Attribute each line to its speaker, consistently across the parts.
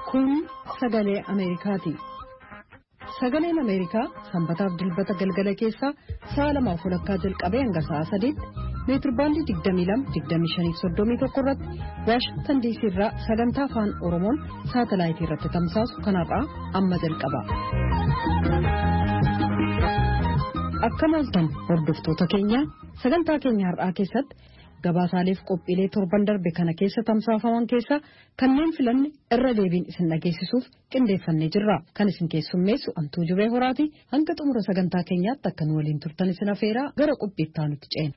Speaker 1: Kun sagalee Ameerikaati. Sagaleen Ameerikaa sanbataaf dilbata galgala keessaa sa'a 2:00 jalqabee hanga sa'a 3:00 meetirbaandii 22-25-31 irratti Waashingtan DC irraa sagantaa afaan Oromoon saatalaayitii irratti tamsaasu kanarraa amma jalqaba. Akka maaltan hordoftoota keenya sagantaa keenya har'aa keessatti gabaasaaleef qophiilee torban darbe kana keessa tamsaafaman keessa kanneen filanne irra deebiin isin dhageessisuuf qindeeffannee jirra. Kan isin keessummeessu Antuu Jubee Horaati. Hanga xumura sagantaa keenyaatti akka nu waliin turtan isin afeeraa gara qophiittaa nutti ceena.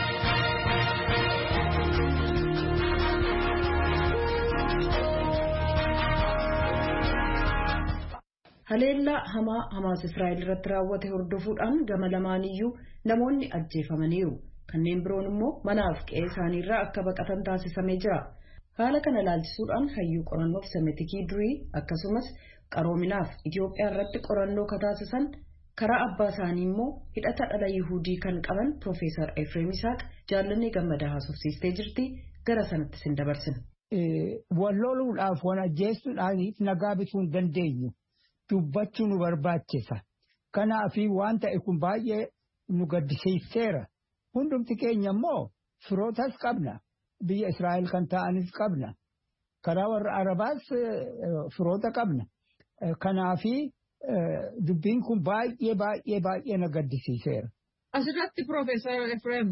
Speaker 1: Haleellaa hamaa Hamaas Israa'el irratti raawwate hordofuudhaan gama lamaaniyyuu namoonni ajjeefamaniiru. Kanneen biroon immoo manaaf qe'ee isaaniirraa akka baqatan taasisamee jira. Haala kana ilaalchisuudhaan hayyuu qorannoof semetikii durii akkasumas qaroominaaf Itoophiyaa irratti qorannoo taasisan karaa abbaa isaanii immoo hidhata dhala Yihuudii kan qaban Profeesar Efreem Isaaq jaallannee gammadaa haasofsiistee jirti. Gara sanatti sin dabarsina.
Speaker 2: Walloluudhaaf waan ajjeesuudhaaniif nagaa bituu hin dandeenyu. Dubbachuu nu barbaachisa. Kanaaf waan ta'e kun baay'ee nu gaddisiiseera. Hundumti keenya immoo firootas qabna. Biyya Israa'el kan ta'anis qabna. Karaa warra Arabaas firoota qabna. Kanaaf dubbiin kun baay'ee na gaddisiiseera.
Speaker 3: Asirratti Profeesar Efreem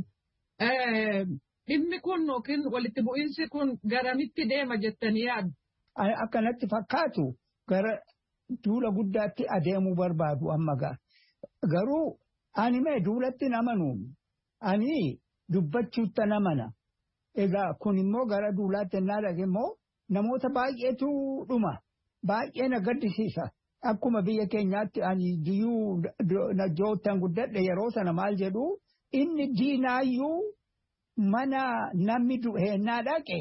Speaker 3: dhimmi kun yookiin walitti bu'iinsi kun garamitti deema jettanii yaaddu?
Speaker 2: Akkanatti fakkaatu gara duula guddaatti adeemuu barbaadu amma garuu ani duulatti namanu. Ani dubbachuutta namana. Egaa kun immoo gara duulaatti ennaa dhaqe immoo namoota baay'eetu dhuma. Baay'ee na gaddisiisa. Akkuma biyya keenyaatti ani diyyuu joottan guddadhe yeroo sana maal jedhu inni diinaayyuu mana namni du'eennaa dhaqe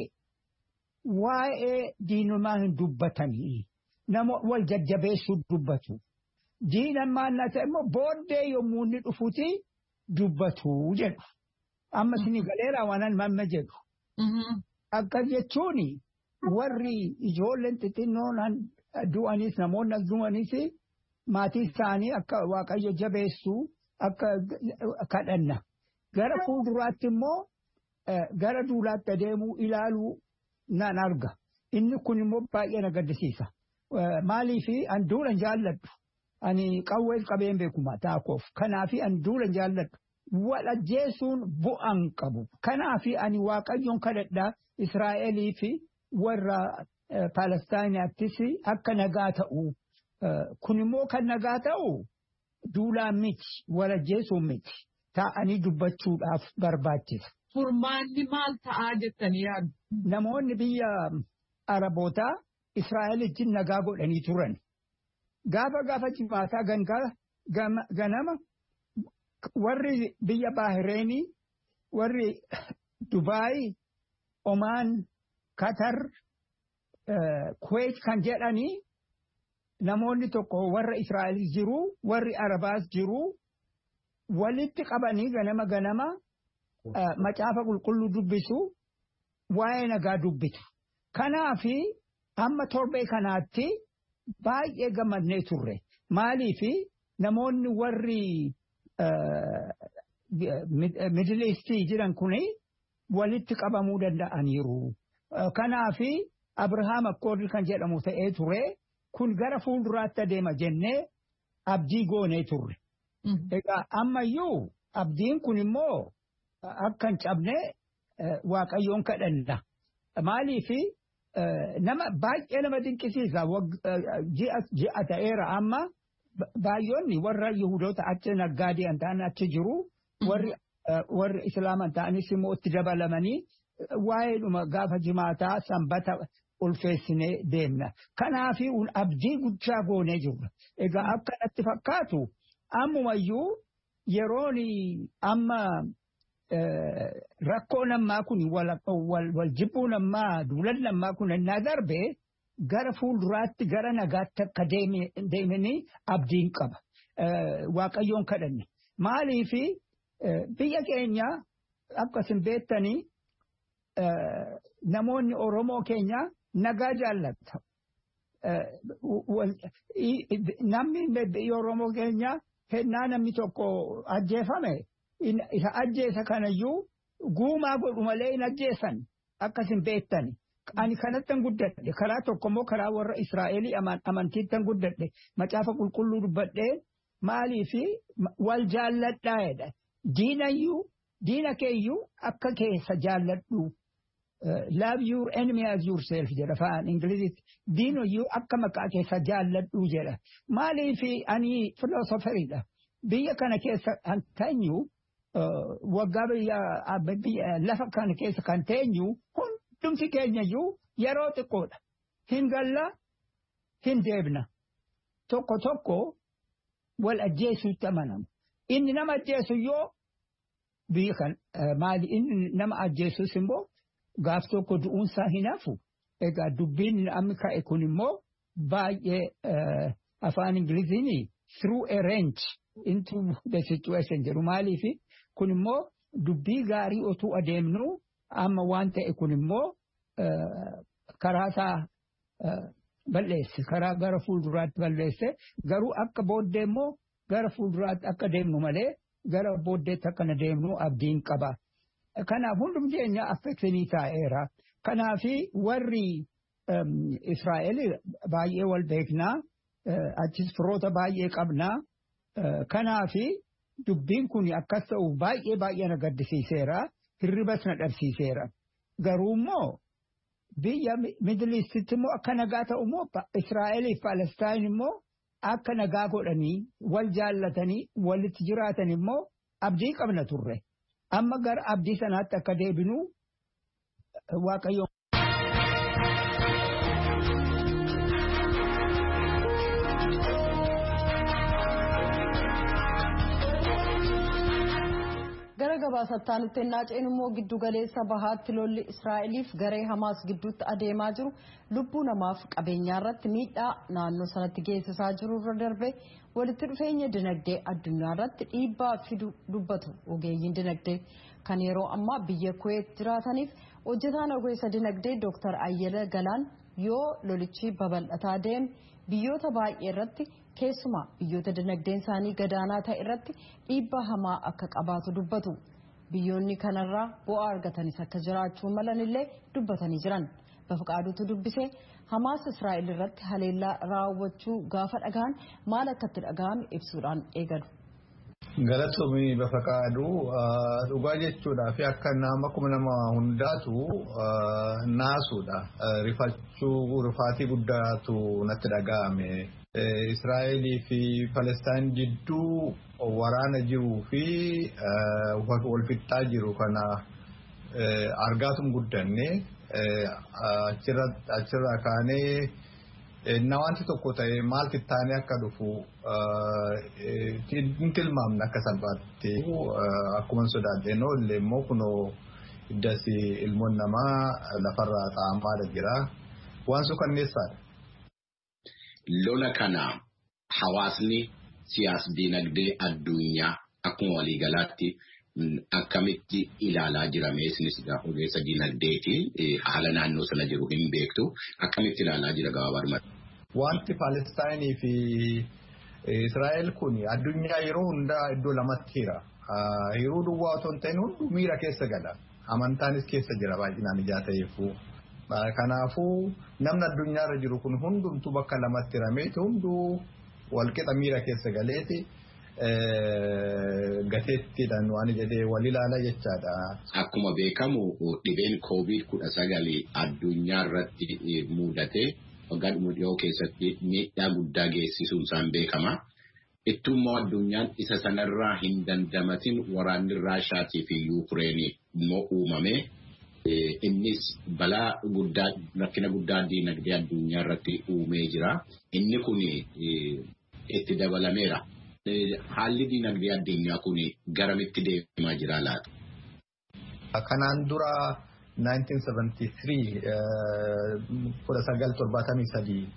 Speaker 2: waa'ee diinumaa hin dubbatanii. Nama wal jajjabeessuu dubbatu. Diinammaan na ta'e immoo booddee yommuu inni dhufuti. Dubbatu jedhu. Amma sini galeeraa waanan mamma jedhu. Akka jechuun warri ijoolleen xixinnoon du'anis namoonni as du'anis maatii isaanii akka waaqayyo jabeessu akka kadhanna. Gara fuulduraatti immoo gara duulaatti adeemuu ilaaluu nan arga. Inni kun immoo baay'ee na gaddisiisa. Maaliifi an duulan jaalladhu. Ani qawweef qabeen beekuma taakoof. Kanaafi an duulan jaalladhu. Wal ajjeesuun bu'aan qabu. Kanaafi ani waaqayyoon kadhadhaa Israa'elii fi warra Palestaayinaattis akka nagaa ta'u. Kun immoo kan nagaa ta'u duulaan miti. Wal ajjeesuun miti. Taa'anii dubbachuudhaaf barbaachisa.
Speaker 3: Furmaanni maal ta'aa jettanii yaaddu?
Speaker 2: Namoonni biyya Arabootaa Israa'elitti nagaa godhanii turan. Gaafa jimaataa ganama warri biyya Baahireenii, warri Dubaay, Omaan, Qatar, Kuwait kan jedhanii namoonni tokko warra Israa'el jiru, warri Arabaas jiru, walitti qabanii ganama macaafa qulqulluu dubbisu, waa'ee nagaa dubbitu. Kanaafi amma torbee kanaatti baay'ee gammadnee turre. Maaliifi namoonni warri Middle Eastii jiran kuni walitti qabamuu danda'aniiru. Kanaafi Abrahaam Akkoordi kan jedhamu ta'ee ture. Kun gara fuulduraatti adeema jennee abdii goonee turre. Egaa ammayyuu abdiin kun immoo akka hin cabne waaqayyoon kadhanna. Maaliifi baay'ee nama dinqisiisa. Ji'a ta'eera amma baay'oonni warra Yihudoota achi naggaadee ta'an achi jiru. Warri Islaaman ta'anis immoo itti dabalamanii waa'eedhuma gaafa jimaataa sanbata ulfeessinee deemna. Kanaafi abdii guddaa goonee jirra. Egaa akkanatti fakkaatu ammumayyuu yeroon amma rakkoo nammaa kun wal jibbuu nammaa duulan nammaa kun ennaa darbe gara fuulduraatti gara nagaatti akka deemanii abdiin qaba. Waaqayyoon kadhanne. Maaliifi biyya keenya akkasin beektanii namoonni Oromoo keenya nagaa jaallata. namni Oromoo keenya hennaa namni tokko ajjeefame isa ajjeesa kanayyuu guumaa godhu malee hin ajjeesan akkasin beektani. Ani kanattan guddadhe karaa tokkommoo karaa warra Israa'elii amantiittan guddadhe macaafa qulqulluu dubbadhee maaliifi wal jaalladhaa jedha. Diina keeyyuu akka keessa jaalladhu. Love your enemy as yourself jedha afaan Ingilizitti. Diinoyyuu akka maqaa keessa jaalladhu jedha. Maaliifi ani filoosoferidha. Biyya kana keessa kan teenyu waggaa biyya lafa kana keessa kan teenyu hundumti keenyayyuu yeroo xiqqoodha. Hin galla hin deebna. Tokko wal ajjeesuutti amanamu. Inni nama ajjeesu yoo biyya kan maali inni nama ajjeesus immoo gaaf tokko du'uunsaa hin hafu. Egaa dubbiin amma ka'e kun immoo baay'ee afaan Ingiliziin through a wrench into the situation jedhu maaliifi kun immoo dubbii gaarii otuu adeemnu amma waan ta'e kun immoo karaa isaa balleesse karaa gara fuulduraatti balleesse garuu akka booddee immoo gara fuulduraatti akka deemnu malee gara booddeetti akkana deemnu abdiin qaba. Kanaaf hundum keenya affeeksinii taa'eera. Kanaafi warri Israa'el baay'ee wal beeknaa achis firoota baay'ee qabnaa. Kanaafi dubbiin kun akkas ta'u baay'ee na gaddisiiseera. Hirribas na dhabsiiseera. Garuu immoo biyya Middle Eastitti immoo akka nagaa ta'u immoo Israa'eliif Palestaan immoo akka nagaa godhanii wal jaallatanii walitti jiraatan immoo abdii qabna turre. Amma gara abdii sanaatti akka deebinu Waaqayyo.
Speaker 1: Gara gabaasattaa nutti naaceen immoo giddu galeessa bahaatti lolli Israa'eliif garee Hamaas gidduutti adeemaa jiru lubbuu namaaf qabeenyaa irratti miidhaa naannoo sanatti geessisaa jiru irra darbe walitti dhufeenya dinagdee addunyaa irratti dhiibbaa fidu dubbatu ogeeyyiin dinagdee kan yeroo ammaa biyya Kuweet jiraataniif hojjetaan ogeessa dinagdee Dr. Ayyala Galaan yoo lolichi babal'ataa deeme biyyoota baay'ee irratti keessumaa biyyoota dinagdeen isaanii gadaanaa ta'e irratti dhiibbaa hamaa akka qabaatu dubbatu. Biyyoonni kanarraa bu'aa argatanis akka jiraachuu malanillee dubbatanii jiran. Bafaqaaduutu dubbisee Hamaas Israa'el irratti haleellaa raawwachuu gaafa dhagaan maal akka itti dhaga'ame ibsuudhaan eegalu.
Speaker 4: Galatoomii Bafaqaaduu dhugaa jechuudhaa fi akka nama hundaatu naasuudha. Rifaatii guddaatu natti dhaga'ame. Israa'elii fi Palestaan jidduu waraana jiruu fi wal fixxaa jiru kana argaatum guddanne achirraa kaanee wanti tokko ta'e maal fittaanee akka dhufu hin tilmaamne akka salphaatti akkuma sodaadheen illee immoo kunoo iddas ilmoon namaa lafarraa xaa'amaa jira waan suukanneessaadha.
Speaker 5: Lola kana hawaasni siyaas-dinagdee addunyaa akkuma waliigalaatti akkamitti ilaalaa jirame isinis ogeessa dinagdeeti haala naannoo sana jiru hin beektu akkamitti ilaalaa jira gabaabaa.
Speaker 4: Wanti Palestaayinii fi Israa'el kun addunyaa yeroo hundaa iddoo lamatti hira. Yeroo duwwaa otoo hin ta'in hunduu miira keessa gala. Amantaanis keessa jira baay'inaan ijaa ta'eefuu. Kanaafuu namni addunyaarra jiru kun hundumtuu bakka lamatti hirameeti hunduu walqixa miira keessa galeeti gateettiidhaan waan jedhee wal ilaala jechaadha.
Speaker 5: Akkuma beekamu dhibeen COVID-19 addunyaa irratti mudate waggaa dhiyoo keessatti miidhaa guddaa geessisuun isaan beekama. Ittummoo addunyaan isa sanarraa hin dandamatin waraanni Raashaatii fi Yuukireenii immoo uumame. Innis balaa guddaa rakkina guddaa dinagdee addunyaa irratti uumee jira. Inni kun itti dabalameera. Haalli dinagdee addunyaa kun garamitti deemaa jira laata?
Speaker 4: Kanaan dura 1973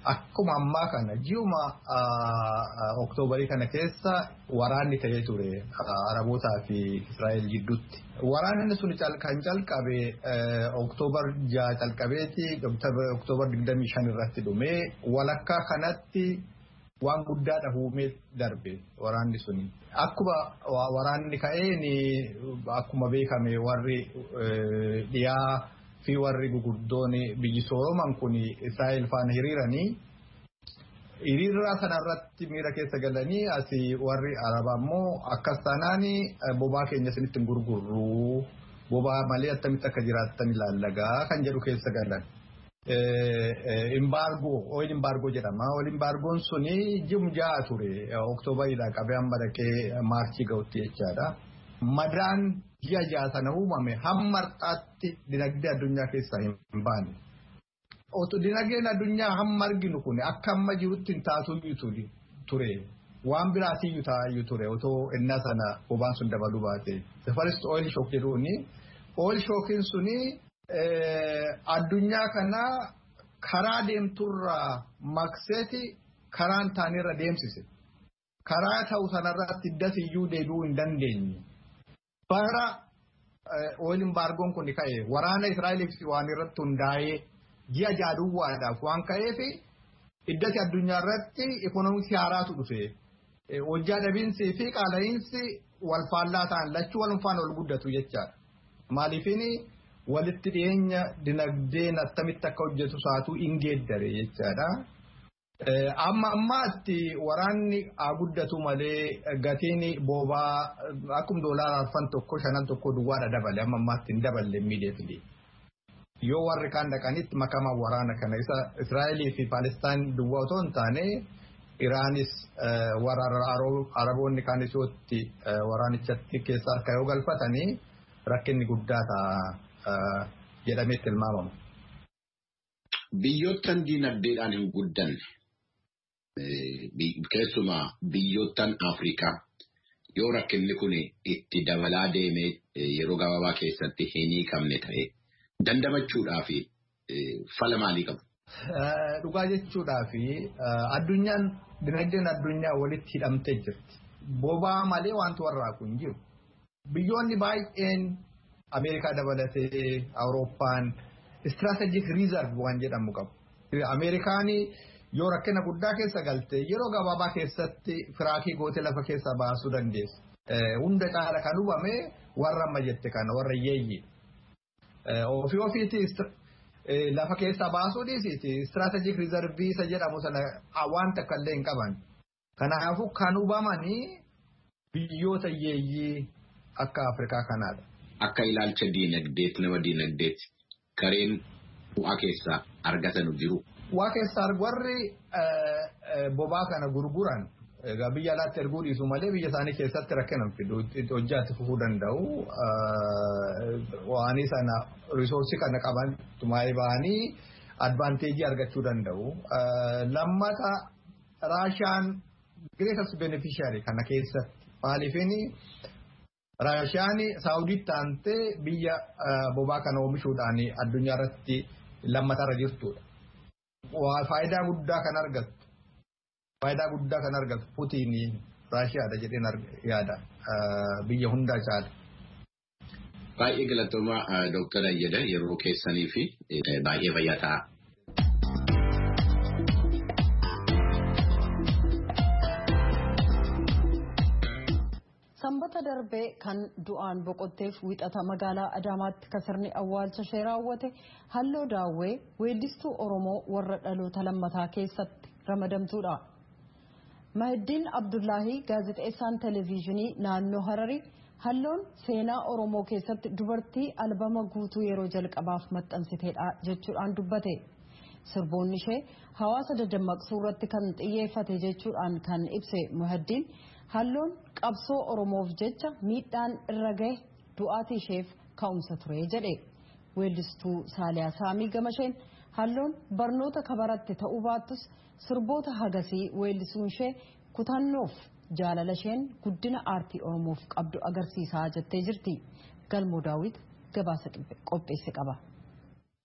Speaker 4: akkuma ammaa kana ji'uma Oktoobarii kana keessa waraanni ta'ee ture Arabootaa fi Israa'el gidduutti. Waraanni sun kan calqabe Oktoobar 6 calqabeeti Oktoobar 25 irratti dhumee walakkaa kanatti waan guddaadha uumee darbe waraanni sun. Akkuma waraanni ka'een akkuma beekame warri dhiyaa fi warri guguddoon biyyi sooman kun Israa'el faana hiriiranii hiriira sanarratti miira keessa galanii asii warri Arabaa immoo akkas taanaan bobaa keenya isinitti hin gurgurru bobaa malee attamitti akka jiraattan ilaallagaa kan jedhu keessa galan. Oil embargo jedhama. Oil embargoon suni jumjaa ture Oktoobaridhaa qabee amma dhaqee maarchii ga'utti jechaadha. Madaan ji'a ja'a sana uumame hamma har'aatti dinagdee addunyaa keessaa hin baane. Dinagdeen addunyaa hamma arginu kun akka amma jirutti hin taasisu ture. Waan biraatiyyuu taa'ayyuu ture otoo innaa sana bobaan sun dabaluu baate. The first oil shock jedhuuni. Oil shockiin suni addunyaa kana karaa deemturraa maqseeti karaan taanirra deemsise. Karaa ta'u sanarratti dasiyyuu deebi'uu hin dandeenye. Bara oil embargoon kun ka'e waraana Israa'eliif waan irratti hundaa'ee ji'a jaaduwwaadhaaf waan ka'eef iddati addunyaa irratti ikoonoomii haaraatu dhufe. Hojjaa dhabiinsii fi qaala'iinsi wal faallaa ta'an lachuu walumaan ol guddatu jechaadha. Maaliifin walitti dhiyeenya dinagdeen attamitti akka hojjetu saatuu hin geeddare jechaadha. Ammaatti waraanni haa guddatu malee gatiin bobaa akkuma doolaara 1,500 duwwaadha dabale ammaatti hin daballe immediately. Yoo warri kaan dhaqanitti makamaa waraana kana isa Israa'elii fi Palestaan duwwaa otoo hin taane Iraanis warra Araboonni kaanis yootti waraanichatti keessa harka yoo galfatanii rakkinni guddaa ta'a jedhamee tilmaamama.
Speaker 5: Biyyoottan dinagdeedhaan hin guddanne keessumaa biyyoottan Afrikaa yoo rakkinni kun itti dabalaa deemee yeroo gabaabaa keessatti hin hiikamne ta'e dandamachuudhaaf fala maalii qabu?
Speaker 4: Dhugaa jechuudhaaf addunyaan dinagdeen addunyaa walitti hidhamtee jirti. Bobaa malee wanti warraaqu hin jiru. Biyyoonni baay'een Ameerikaa dabalatee Awurooppaan strategic reserve waan jedhamu qabu. Ameerikaan yoo rakkina guddaa keessa galte yeroo gabaabaa keessatti firaakii gootee lafa keessaa baasuu dandeessa. Hunda caala kan hubame warra amma jette kana warra yeeyyi. Ofii ofiitti lafa keessaa baasuu dhiisiti strategic reserve isa jedhamu sana waan takka illee hin qaban. Kanaafuu kan hubamanii biyyoota yeeyyii akka Afrikaa kanaadha.
Speaker 5: Akka ilaalcha diinagdeet nama diinagdeet kareen bu'aa keessaa argatan jiru.
Speaker 4: Waa keessaa warri bobaa kana gurguran egaa biyya alaatti erguu dhiisu malee biyya isaanii keessatti rakkinan fidu hojjaatti fufuu danda'u. Waan sana risoorsii kana qaban tumaa'ee ba'anii advaanteejii argachuu danda'u. Lammata Raashiyaan greatest beneficiary kana keessatti maaliifini Raashiyaan Saawudiitti aantee biyya bobaa kana oomishuudhaan addunyaa irratti lammatarra jirtudha. Faayidaa guddaa kan argatu Puutiinii Raashiyaadha jedheen yaada biyya hundaa caala.
Speaker 5: Baay'ee galatooma Dr. Ayyada yeroo keessanii fi baay'ee fayyaa ta'a.
Speaker 1: Sanbata darbee kan du'aan boqotteef wixata magaalaa Adaamaatti kasirni awwaalcha ishee raawwate Halloo Daawwee weeddistuu Oromoo warra dhaloota lammataa keessatti ramadamtuudha. Mahiddiin Abdullaahii gaazexeessaan televezyiinii naannoo Hararii Halloon seenaa Oromoo keessatti dubartii albama guutuu yeroo jalqabaaf maxxansiteedha jechuudhaan dubbate. Sirboonni ishee hawaasa dammaqsuu irratti kan xiyyeeffate jechuudhaan kan ibse Mahiddiin Halloon qabsoo Oromoof jecha miidhaan irra gahe du'aatii isheef ka'umsa ture jedhe. Weellistuu Saaliyaa Saamii Gamasheen Halloon barnoota kabaratte ta'uu baattus sirboota hagasii weellisuun ishee kutannoof jaalala isheen guddina aartii Oromoof qabdu agarsiisaa jettee jirti. Galmoo Daawit gabaasa qopheesse qaba.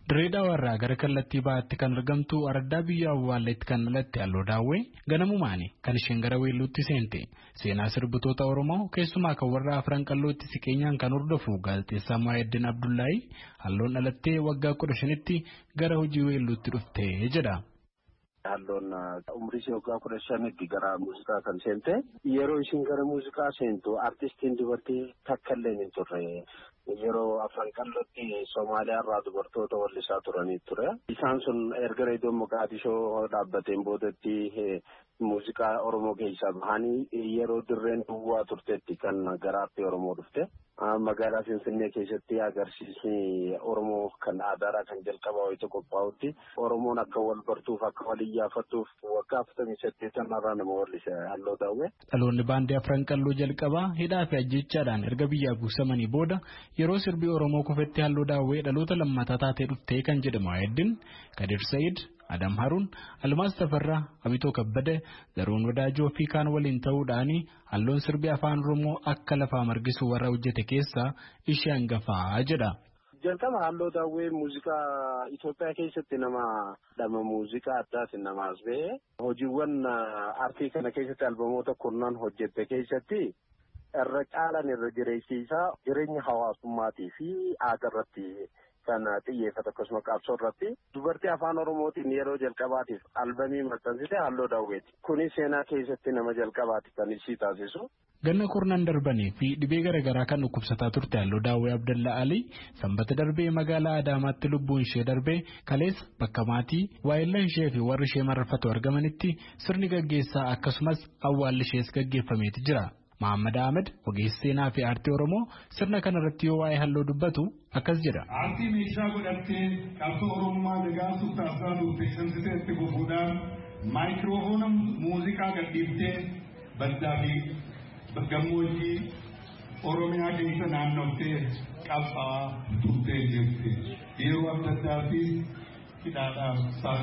Speaker 6: Dirreedhaa irraa gara kallattii baatti kan argamtu araddaa biyya awwaalleetti kan malatti Halloo Daawwee ganamumaani kan isheen gara weelluutti seente. Seenaa sirbitoota Oromoo keessumaa kan warra Afran Qallootti siqeenyaan kan hordofu gaazexeessaa Muhayyeddin Abdullaahi Halloon dhalattee waggaa 15tti gara hojii weelluutti dhufte jedha.
Speaker 7: Halloon umrii ishee waggaa 15tti gara muuziqaa kan seente. Yeroo isheen gara muuziqaa seentu artistiin dubartii takka illee hin turre. Yeroo Afran Qallootti Somaaliyaa irraa dubartoota wallisaa turanii ture. Isaan sun erga reediyoon Moqaadishoo dhaabbateen boodatti muuziqaa Oromoo keessaa bahanii yeroo dirreen duwwaa turteetti kan garaatti Oromoo dhufte. Magaalaa Finfinnee keessatti agarsiisni Oromoo kan aadaadhaa kan jalqabaa wayita qophaa'utti Oromoon akka wal bartuuf akka wal iyyaafattuuf waggaa 48 irraa nama wallise Halloo Daawwee.
Speaker 6: Dhaloonni baandii Afran Qalloo jalqabaa hidhaa fi ajjechaadhaan erga biyyaa buusamanii booda yeroo sirbii Oromoo kufetti Halloo Daawwee dhaloota lammataa taatee dhuftee kan jedhamu Muhayyeddin Kadir Sa'iid, Adam Haruun, Almaas Tafarraa, Abitoo Kabbada, Zaruun Wadaajoo fi kaan waliin ta'uudhaan Halloon sirbii afaan Oromoo akka lafaa margisu warra hojjete keessaa ishee hangafaa jedha.
Speaker 7: Jalqaba Halloo Daawwee muuziqaa Itoophiyaa keessatti nama muuziqaa addaatiin nama as ba'e. Hojiiwwan aartii kana keessatti albamoota kurnan hojjette keessatti irra caalan irra jireessisaa jireenya hawaasummaatii fi aadaa irratti kan xiyyeeffate akkasuma qabsoo irratti dubartii afaan Oromootiin yeroo jalqabaatiif albamii maxxansite Halloo Daawweeti. Kunis seenaa keessatti nama jalqabaati kan ishii taasisu.
Speaker 6: Ganna kurnan darbanii fi dhibee garaagaraa kan dhukkubsataa turte Halloo Daawwee Abdallaa Alii sanbata darbee magaalaa Adaamaatti lubbuun ishee darbee kaleessa bakka maatii waayillan ishee fi warri ishee mararfatu argamanitti sirni gaggeessaa akkasumas awwaalli ishees gaggeeffameeti jira. Muhammad Ahmed ogeessi seenaa fi aartii Oromoo sirna kanarratti yoo waa'ee Halloo dubbatu akkas jedha.
Speaker 8: Aartii meeshaa godhattee qabsoo Oromummaa dagaasuuf taasisaa turte shamsitee itti fufuudhaan maayikiroofoona muuziqaa gadhiiftee baddaa fi gammoojjii Oromiyaa keessa naannoftee qabsaa turtee jirti. Yeroo adda addaa fi hidhaadhaaf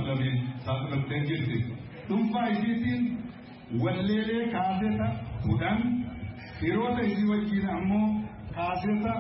Speaker 8: saaxilamtee jirti. Dhuunfaa isiitiin walleelee kaaseeta kudhan Firoota isii wajjin ammoo kaaseeta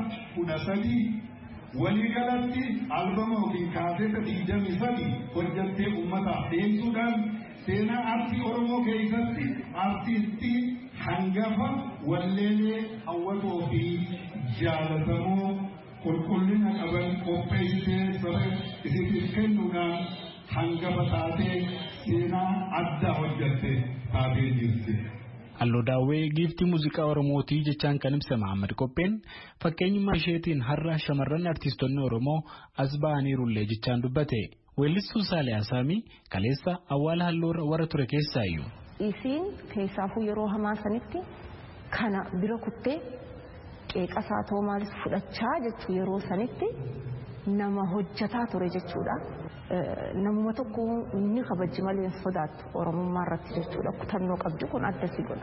Speaker 8: 13 waliigalatti albama yookiin kaaseeta 23 hojjattee uummataaf dhiyeessuudhaan seenaa aartii Oromoo keessatti aartistii hangafa walleelee hawwatoo fi jaalatamoo qulqullina qaban qopheessitee saba isiitiif kennuudhaan hangafa taatee seenaa addaa hojjatte taatee jirti.
Speaker 6: Halloo Daawwee giiftii muuziqaa Oromootii jechaan kan ibsa Muhammad Qopheen fakkeenyummaa isheetiin har'a shamarran artiistonni Oromoo as ba'aniirullee jechaan dubbate. Weellistuu Saalee Asaamii kaleessa awwaala Halloo warra ture keessaayyuu.
Speaker 9: Isiin keessaafuu yeroo hamaa sanitti kana bira kuttee qeeqasaa ta'uu maalis fudhachaa jechuu yeroo sanitti nama hojjataa ture jechuudha. Namuma tokko ni kabajji malee hin sodaattu Oromummaa irratti jechuudha. Kutannoo qabdu kun adda si godha.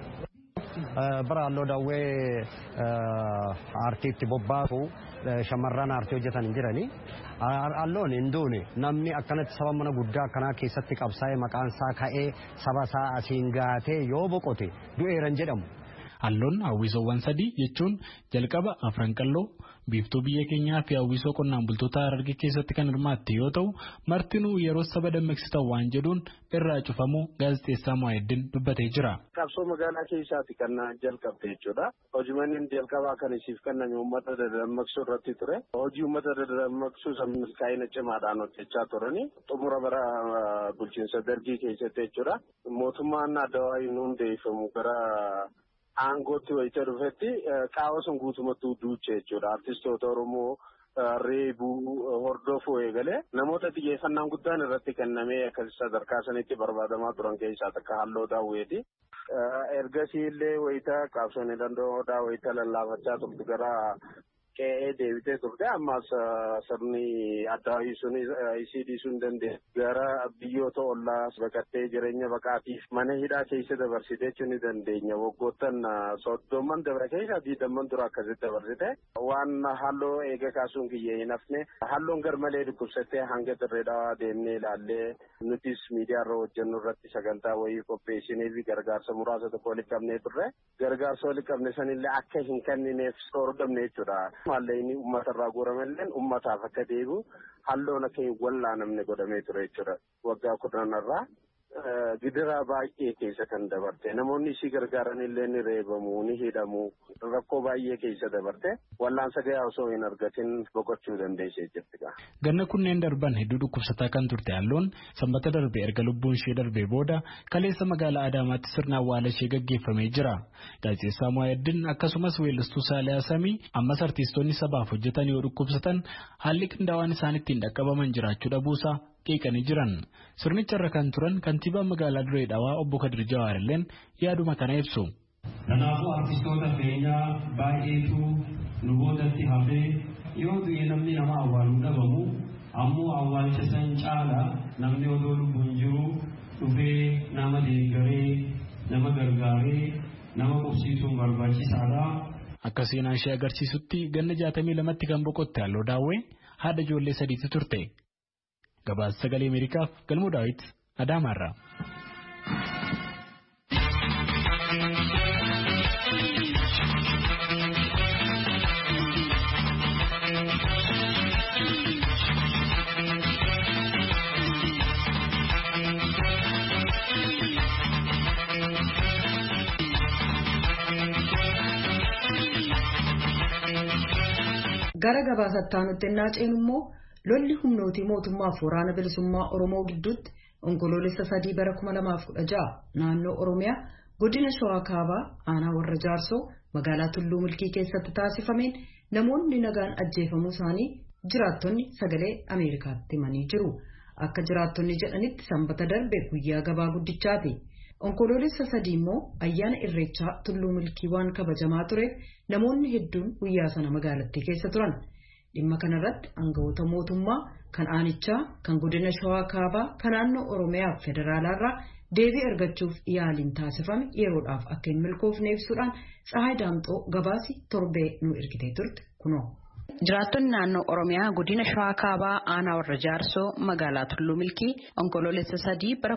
Speaker 10: Bara Halloo Daawwee aartiitti bobbaasu shamarran aartii hojjetan hin jirani. Halloon hin duune namni akkanatti saba mana guddaa akkanaa keessatti qabsaa'ee maqaan isaa ka'ee saba isaa asiin gaatee yoo boqote du'eeran jedhamu.
Speaker 6: Halloon hawwisoowwan sadii jechuun jalqaba Afran Qalloo biiftuu biyya keenyaa fi hawwisoo qonnaan bultoota Harargee keessatti kan hirmaatte yoo ta'u martinuu yeroo saba dammaqsitan waan jedhuun irraa cufamuu gaazexeessaa Muhayyeddin dubbatee jira.
Speaker 7: Qabsoo magaalaa keessaati kan jalqabde jechuudha. Hojiiwwan jalqabaa kan isiif kenname uummata dammaqsuu irratti ture. Hojii uummata dammaqsuu milkaa'ina cimaadhaan hojjechaa turani. Xumura bara bulchiinsa dargii keessatti jechuudha. Mootummaan Adawaa hin hundeeffamu gara aangootti wayita dhufetti qaawwa sun guutumatti duuche jechuudha. Artistoota Oromoo reebuu hordofuu eegalee namoota xiyyeeffannaan guddaan irratti kennamee akka sadarkaa sanitti barbaadamaa turan keessaa takka Halloo Daawweeti. Ergasii illee wayita qabsoonni danda'oodhaa wayita lallaafachaa turte gara qe'ee deebitee turte ammas sirni addaa isii dhiisuu hin dandeenye. Gara biyyoota ollaa baqattee jireenya baqaatiif mana hidhaa keessa dabarsitee jechuu ni dandeenya. Waggoottan 30 dabra keessa 20 dura akkasitti dabarsite. Waan Halloo eega kaasuun kiyyee hin hafne Halloon garmalee dhukkubsattee hanga Dirreedhaa deemnee ilaallee nutis miidiyaa irra hojjennu irratti sagantaa wayii qopheessinee fi gargaarsa muraasa tokko walitti qabnee turre. Gargaarsa walitti qabne sanillee akka hin kennineef hordofne jechuudha. Maalleen uummatarraa guuramalleen uummataaf akka deebi'u halloon akka hin wallaanamne godhamee ture jechuudha. Waggaa 10 gidira baay'ee keessa kan dabarte namoonni isii gargaaran illee ni reebamu ni hidhamu rakkoo baay'ee keessa dabarte wallaansa gahaa osoo hin argatin boqochuu dandeessee jirti.
Speaker 6: Ganna kunneen darban hedduu dhukkubsataa kan turte Halloon sanbata darbe erga lubbuun ishee darbee booda kaleessa magaalaa Adaamaatti sirna awwaala ishee gaggeeffamee jira. Gaazexeessaa Muwaayeddin akkasumas weellistuu Saaliyaa Samii ammas artiistoonni sabaaf hojjetan yoo dhukkubsatan haalli qindaawaan isaan ittiin dhaqqabaman jiraachuu dhabuusaa qeeqanii jiran. Sirnicharra kan turan kantiibaan magaalaa Dirree Dhawaa obbo Kadir Jawaar illeen yaaduma kana ibsu.
Speaker 11: Kanaafuu artistoota keenyaa baay'eetu nu boodatti hafee yoo du'e namni nama awwaaluu dhabamu ammoo awwaalcha san caala namni odoo lubbuun jiru dhufee nama deeggaree nama gargaaree nama qubsiisuun barbaachisaadha.
Speaker 6: Akka seenaan ishee agarsiisutti ganna 62tti kan boqotte Halloo Daawwee haadha ijoollee 3 turte. Gabaasa Sagalee Ameerikaaf Galmoo Daawit Adaamaarraa.
Speaker 1: Gara gabaasattaa nutti naaceen immoo lolli humnootii mootummaaf waraana bilisummaa Oromoo gidduutti onkoloolessa 3 bara 2016 naannoo Oromiyaa godina Shawaa Kaabaa aanaa warra Jaarsoo magaalaa Tulluu Milkii keessatti taasifameen namoonni nagaan ajjeefamuu isaanii jiraattonni Sagalee Ameerikaatti himanii jiru. Akka jiraattonni jedhanitti sanbata darbe guyyaa gabaa guddichaati. Onkoloolessa 3 immoo ayyaana Irreechaa Tulluu Milkii waan kabajamaa tureef namoonni hedduun guyyaa sana magaalattii keessa turan. Dhimma kanarratti aangawoota mootummaa kan aanichaa kan godina Shawaa Kaabaa kan naannoo Oromiyaa fi federaalaarraa deebii argachuuf yaaliin taasifame yeroodhaaf akka hin milkoofne ibsuudhaan Tsahaay Daamxoo gabaasi torbee nu ergitee turte kunoo.
Speaker 12: Jiraattonni naannoo Oromiyaa godina Shawaa Kaabaa aanaa warra Jaarsoo magaalaa Tulluu Milkii onkoloolessa 3 bara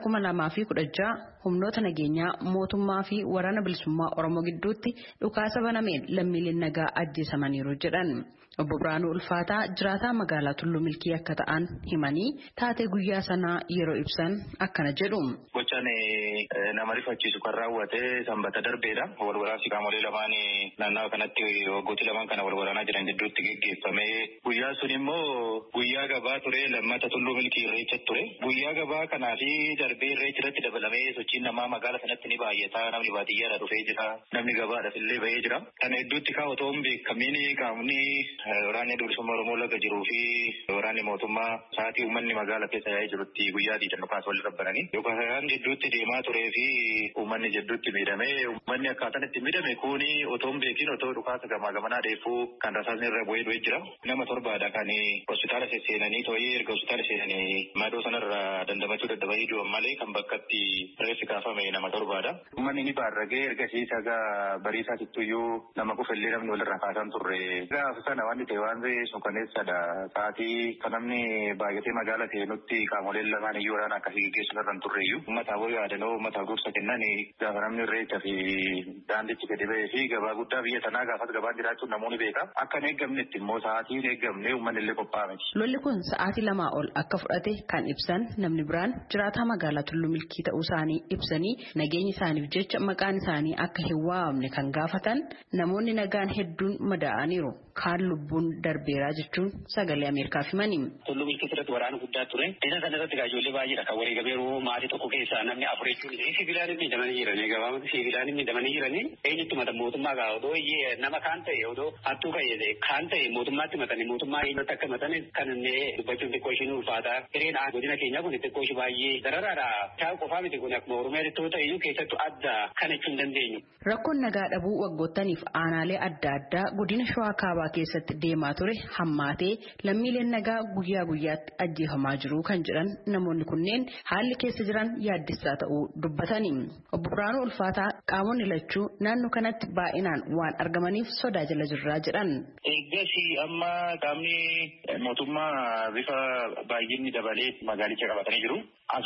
Speaker 12: 2016 humnoota nageenyaa mootummaa fi waraana bilisummaa Oromoo gidduutti dhukaasa banameen lammiileen nagaa ajjeesamaniiru jedhan. Obbo Biraanuu Ulfaataa jiraataa magaalaa Tulluu Milkii akka ta'an himanii taatee guyyaa sanaa yeroo ibsan akkana jedhu.
Speaker 13: Gochaan nama rifachiisu kan raawwate sanbata darbeedha. Walwaraansi qaamolee lamaan naannawaa kanatti waggooti lamaan kana walwaraanaa jiran gidduutti geggeeffame. Guyyaa sun immoo guyyaa gabaa ture lammata Tulluu Milkii irreecha ture. Guyyaa gabaa kanaa fi darbee irreecha irratti dabalamee sochiin namaa magaalaa sanatti ni baay'ata. Namni baadiyyaadha dhufee jira. Namni gabaadhaaf illee bahee jira. Kana hedduutti kaa'otoo hin beekamiin qaamni waraanni bilisummaa Oromoo laga jiruu fi waraanni mootummaa sa'aatii uummanni magaalaa keessa yaa'ee jirutti guyyaa diidan dhukaas walirra rabbananii yookaan jidduutti deemaa turee fi uummanni jidduutti miidhamee uummanni akkaataan itti miidhame kuni otoo hin beekin otoo dhukaasa gamaa gamanaa deeffuu kan rasaasni irra bu'ee du'ee jira. Nama 7dha kan hospitaala seenanii too'ee erga hospitaala seenanii madoo sanarra dandamachuu dadhabanii du'an malee kan bakkatti reeffi kaafame nama 7dha. Uummanni ni baarragee erga siisagaa bariisaa tittuyyuu nama qufallee namni walirraa kaasan turre. Gaafa sana waan ta'e waan suukaneessadha. Sa'aatii kan namni baay'atee magaalaa seenutti qaamoleen lamaan iyyuu waraana akkasii gaggeessuun irra hin turreeyyuu. Uummataaf yaadannoo uummataaf dursa kennan gaafa namni irreechaa fi daandichi gadi ba'ee fi gabaa guddaa biyya sanaa gaafas gabaan jiraachuun namoonni beeka. Akka hin eeggamnetti immoo sa'aatii hin eeggamne uummanni illee qophaa'aa miti.
Speaker 12: Lolli kun sa'aatii 2 ol akka fudhate kan ibsan namni biraan jiraataa magaalaa Tulluu Milkii ta'uu isaanii ibsanii nageenya isaaniif jecha maqaan isaanii akka hin waamamne kan gaafatan namoonni nagaan hedduun madaa'aniiru. Kaan lubbuun darbeeraa jechuun Sagalee Ameerikaaf himanii.
Speaker 14: Tulluu Milkii irratti waraana guddaa ture. Isa kana irratti ijoollee baay'eedha kan walii gabeeruu maatii tokko keessaa namni 4 jechuun siivilaan miidhamanii jiranii gabaabatti siivilaan miidhamanii jiranii eenyutti mata mootummaa gaa odoo nama kaan ta'e odoo hattuu fayyade kaan ta'e mootummaatti matanii mootummaa eenyutti akka matan kan inni dubbachuun xiqqoo ishiin ulfaata. Hireen godina keenyaa kun xiqqoo ishii baay'ee dararaadha. Taa qofaa miti kun akkuma Oromiyaa itti ta'e keessattuu adda kan jechuun dandeenyu.
Speaker 12: Rakkoon nagaa dhabuu waggoottaniif aanaalee adda addaa godina Shawaa Kaabaa keessatti deemaa ture hammaatee lammiileen nagaa guyyaa guyyaatti ajjeefamaa jiru kan jedhan namoonni kunneen haalli keessa jiran yaaddessaa ta'uu dubbatanii. Obbo Biraanuu Ulfaataa qaamonni lachuu naannoo kanatti baay'inaan waan argamaniif sodaa jala jirraa jedhan.
Speaker 13: Eeggasi amma qaamni mootummaa bifa baay'inni dabalee magaalicha qabatanii jiru. As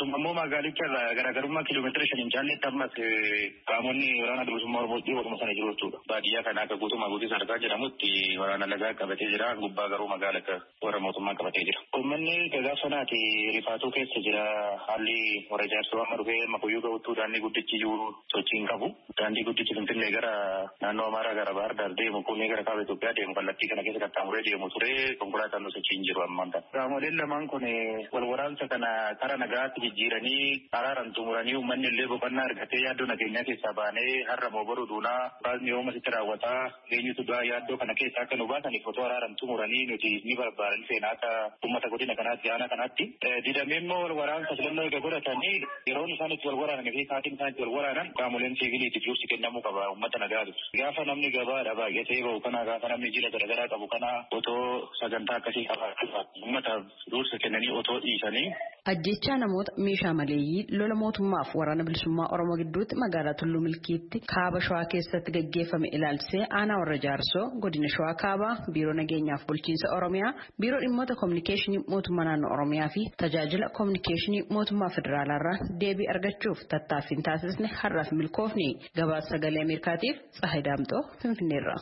Speaker 13: Asuma immoo magaalicha garaagarummaa kiiloomeetira 5 hin caalletti ammas qaamonni waraana bilisummaa Oromootti waluma sana jiru jechuudha. Baadiyyaa kana akka guutumaa guutuu sadarkaa jedhamutti waraana lagaa qabatee jira. Gubbaa garuu magaalaa warra mootummaa qabatee jira. Uummanni gaafa sanaati rifaatuu keessa jira. Haalli warra ijaarsa amma dhufee makuyyuu ga'uutu daandii guddichi jiru sochii hin qabu. Daandii guddichi Finfinnee gara naannoo Amaaraa gara Baahir Daar deemu kunnee gara kaaba Itoophiyaa deemu kallattii kana keessa qaxxaamuree deemu ture konkolaataan sochii hin jiru ammaan kana. Qaamoleen lamaan kun wal waraansa kana karaa nagaatti jijjiiranii araaran xumuranii uummanni illee boqonnaa argatee yaaddoo nageenyaa keessaa baanee har'a moobaruu duunaa baasni yooma sitti raawwataa eenyutu yaaddoo kana keessaa akka nu baasaniif otoo araaran xumuranii nuti ni barbaadan seenaa akka uummata godina kanaatti aanaa kanaatti. Didamee immoo wal waraansa filannoo eega godhatanii yeroon isaan itti wal waraanan fi sa'aatiin isaan itti wal waraanan qaamoleen siviiliitiif dursi kennamuu qaba uummata nagaatu. Gaafa namni gabaadha baay'atee bahu kana gaafa namni jila garaagaraa qabu kana otoo sagantaa akkasii qabaatu uummataaf dursa kennanii otoo dhiisanii.
Speaker 12: Ajjechaa namoota meeshaa maleeyyii lola mootummaaf waraana bilisummaa Oromoo gidduutti magaalaa Tulluu Milkiitti kaaba Shawaa keessatti gaggeeffame ilaalchisee aanaa warra Jaarsoo godina Shawaa kaabaa biiroo nageenyaaf bulchiinsa Oromiyaa biiroo dhimmoota kominikeeshinii mootummaa naannoo Oromiyaa fi tajaajila kominikeeshinii mootummaa federaalaarraa deebii argachuuf tattaaffiin taasisne har'aaf milkoofne. Gabaasa sagalee Ameerikaatiif Tsahaay Daamxoo Finfinneerraa.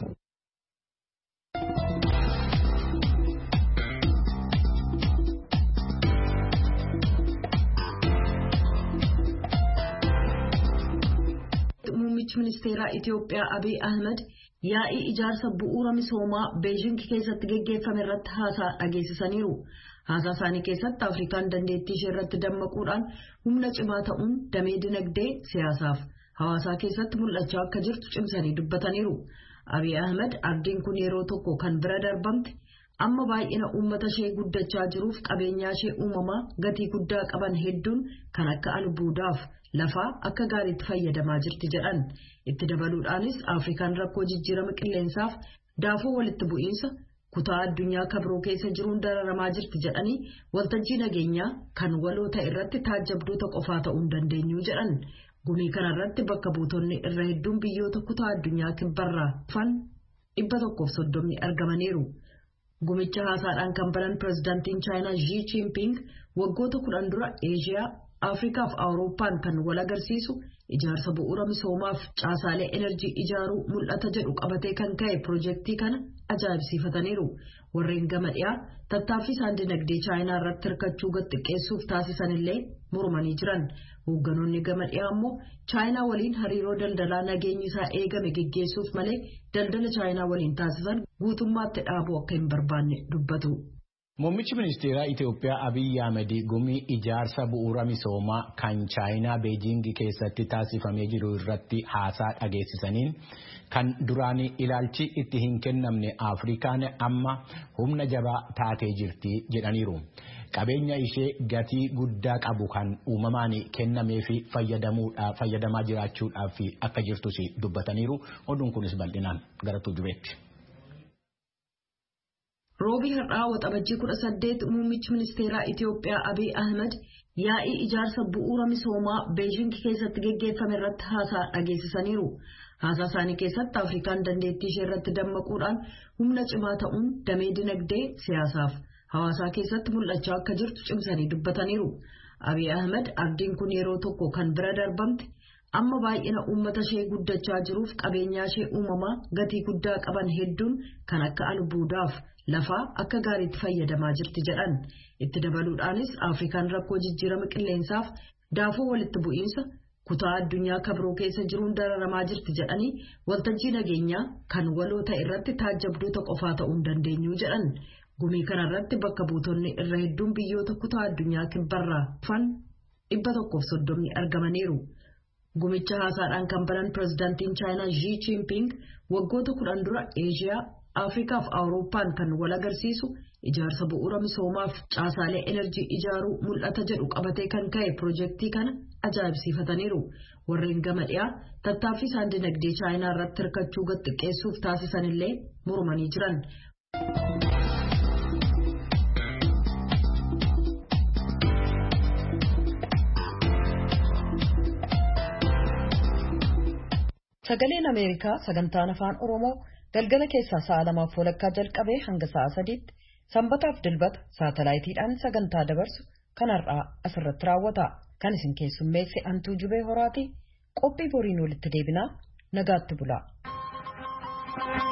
Speaker 1: Muummichi ministeeraa Itoophiyaa Abiy Ahmed yaa'ii ijaarsa bu'uura misoomaa Beejing keessatti gaggeeffame irratti haasaa dhageessisaniiru. Haasaa isaanii keessatti Afrikaan dandeettii ishee irratti dammaquudhaan humna cimaa ta'uun damee dinagdee siyaasaaf hawaasaa keessatti mul'achaa akka jirtu cimsanii dubbataniiru. Abiy Ahmed ardiin kun yeroo tokko kan bira darbamte amma baay'ina uummata ishee guddachaa jiruuf qabeenyaa ishee uumamaa gatii guddaa qaban hedduun kan akka albuudaaf lafaa akka gaariitti fayyadamaa jirti jedhan. Itti dabaluudhaanis Afrikaan rakkoo jijjiirama qilleensaaf daafuu walitti bu'iinsa kutaa addunyaa kabiroo keessa jiruun dararamaa jirti jedhanii waltajjii nageenyaa kan waloo ta'e irratti taajjabdoota qofaa ta'uu hin dandeenyu jedhan. Gumii kanarratti bakka buutonni irra hedduun biyyoota kutaa addunyaa kibbarraa dhufan 130 argamaniiru. Gumicha haasaadhaan kan banan pirezidaantiin Chaayinaa Xi Jinping waggoota 10 dura Eeshiyaa, Afrikaa fi Awurooppaan kan wal agarsiisu ijaarsa bu'uura misoomaaf caasaalee enerjii ijaaruu mul'ata jedhu qabatee kan ka'e piroojeektii kana ajaa'ibsiifataniiru. Warreen gama dhiyaa tattaaffii isaan dinagdee Chaayinaa irratti hirkachuu gad xiqqeessuuf taasisanillee mormanii jiran. Hoogganoonni gama dhiyaa immoo Chaayinaa waliin hariiroo daldalaa nageenyi isaa eegame geggeessuuf malee daldala Chaayinaa waliin taasisan guutummaatti dhaabuu akka hin barbaanne dubbatu.
Speaker 6: Muummichi ministeeraa Itoophiyaa Abiy Ahmed gumii ijaarsa bu'uura misoomaa kan Chaayinaa Beejing keessatti taasifamee jiru irratti haasaa dhageessisaniin kan duraan ilaalchi itti hin kennamne Afrikaan amma humna jabaa taatee jirti jedhaniiru. Qabeenya ishee gatii guddaa qabu kan uumamaan kennamee fi fayyadamaa jiraachuudhaaf akka jirtus dubbataniiru. Oduun kunis bal'inaan gara tujubeetti.
Speaker 1: Roobii har'aa waxabajjii 18 muummichi ministeeraa Itoophiyaa Abiy Ahmed yaa'ii ijaarsa bu'uura misoomaa Beejing keessatti gaggeeffame irratti haasaa dhageessisaniiru. Haasaa isaanii keessatti Afrikaan dandeettii ishee irratti dammaquudhaan humna cimaa ta'uun damee dinagdee siyaasaaf hawaasaa keessatti mul'achaa akka jirtu cimsanii dubbataniiru. Abiy Ahmed ardiin kun yeroo tokko kan bira darbamte amma baay'ina uummata ishee guddachaa jiruuf qabeenyaa ishee uumamaa gatii guddaa qaban hedduun kan akka albuudaaf lafaa akka gaariitti fayyadamaa jirti jedhan. Itti dabaluudhaanis Afrikaan rakkoo jijjiirama qilleensaaf daafuu walitti bu'iinsa kutaa addunyaa kabiroo keessa jiruun dararamaa jirti jedhanii waltajjii nageenyaa kan waloo ta'e irratti taajjabdoota qofaa ta'uu hin dandeenyu jedhan. Gumii kanarratti bakka buutonni irra hedduun biyyoota kutaa addunyaa kibbarraa dhufan 130 argamaniiru. Gumicha haasaadhaan kan banan pirezidaantiin Chaayinaa Xi Jinping waggoota 10 dura Eeshiyaa, Afrikaa fi Awurooppaan kan wal agarsiisu ijaarsa bu'uura misoomaaf caasaalee enerjii ijaaruu mul'ata jedhu qabatee kan ka'e piroojeektii kana ajaa'ibsiifataniiru. Warreen gama dhiyaa tattaaffii isaan dinagdee Chaayinaa irratti hirkachuu gad xiqqeessuuf taasisanillee mormanii jiran. Sagaleen Ameerikaa sagantaan afaan Oromoo galgala keessaa sa'a 2:00 jalqabee hanga sa'a 3:00 sanbataaf dilbata saatalaayitiidhaan sagantaa dabarsu kanarraa asirratti raawwata. Kan isin keessummeesse Antuu Jubee Horaati. Qophii boriin walitti deebinaa nagaatti bulaa.